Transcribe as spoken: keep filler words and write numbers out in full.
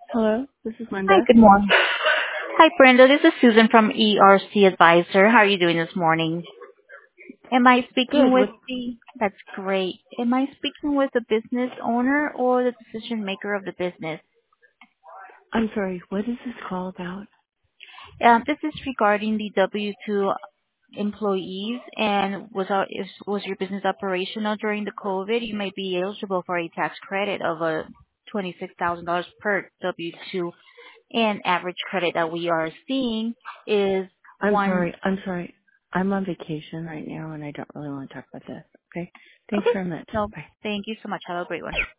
Hello, this is Hi, Linda. good morning. Hi, Brenda. This is Susan from E R C Advisor. How are you doing this morning? Am I speaking Good. with What? the... That's great. Am I speaking with the business owner or the decision maker of the business? I'm sorry. What is this call about? Um, This is regarding the W two employees, and was our- is- was your business operational during the COVID? You may be eligible for a tax credit of uh twenty-six thousand dollars per W two, and average credit that we are seeing is I'm one. sorry. I'm sorry. I'm on vacation right now, and I don't really want to talk about this. Okay. Thanks Okay. very much. No, Bye. thank you so much. Have a great one.